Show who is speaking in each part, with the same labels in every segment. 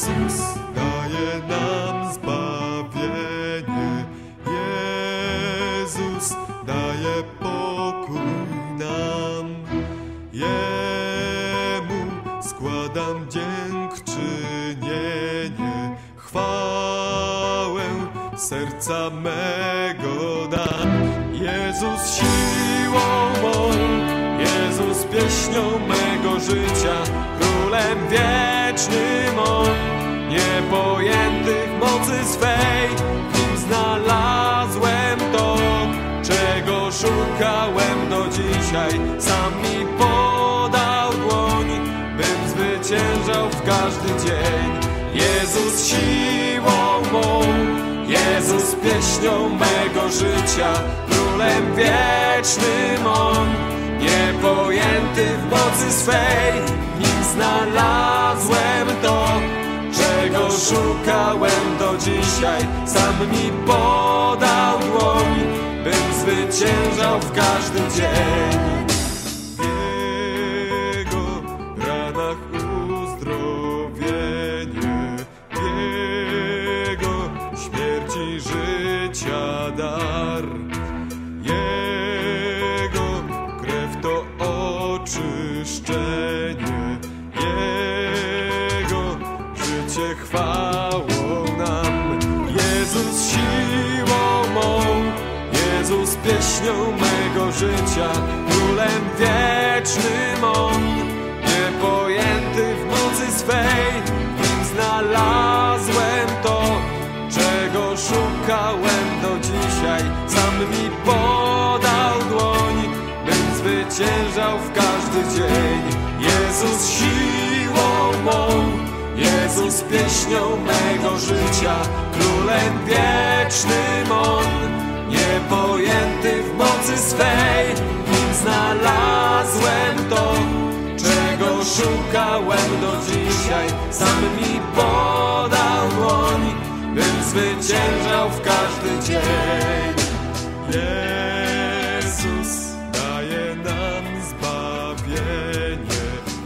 Speaker 1: Jezus daje nam zbawienie, Jezus daje pokój nam. Jemu składam dziękczynienie, chwałę serca mego dam. Jezus siłą mą, Jezus pieśnią mego życia, królem wiecznym On, niepojęty w mocy swej. W Nim znalazłem to, czego szukałem do dzisiaj. Sam mi podał dłoń, bym zwyciężał w każdy dzień. Jezus siłą mą, Jezus pieśnią mego życia, królem wiecznym On, niepojęty w mocy swej. W Nim znalazłem to, czego szukałem do dzisiaj. Sam mi podał dłoń, bym zwyciężał w każdy dzień. W Jego ranach uzdrowienie, w Jego śmierci życia dar. Jego krew to oczyszczenie, Jego życie chwałą nam. Jezus siłą mą, Jezus pieśnią mego życia, królem wiecznym On, niepojęty w mocy swej. W Nim znalazłem to, czego szukałem do dzisiaj. Sam mi podał dłoń, bym zwyciężał w każdy dzień. Jezus siłą mą, Jezus pieśnią mego życia, królem wiecznym On, niepojęty w mocy swej. W Nim znalazłem to, czego szukałem do dzisiaj. Sam mi podał dłoń, bym zwyciężał w każdy dzień. Jezus daje nam zbawienie,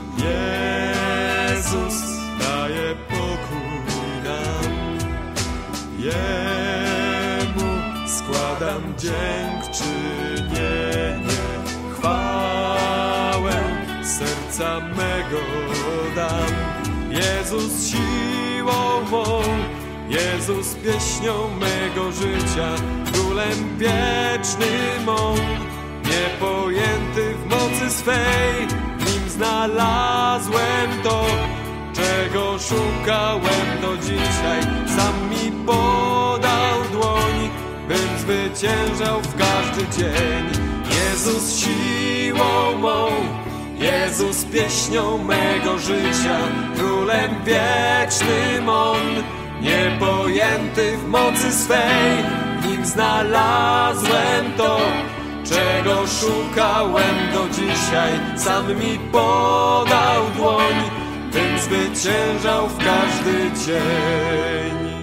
Speaker 1: Jezus daje pokój nam. Jemu składam dziękczynienie, chwałę serca mego dam. Jezus siłą mą, Jezus pieśnią mego życia, królem wiecznym On, niepojęty w mocy swej. W Nim znalazłem to, czego szukałem do dzisiaj. Sam mi podał dłoń, bym zwyciężał w każdy dzień. Jezus siłą mą, Jezus pieśnią mego życia, królem wiecznym On, niepojęty w mocy swej. W Nim znalazłem to, czego szukałem do dzisiaj. Sam mi podał dłoń, bym zwyciężał w każdy dzień.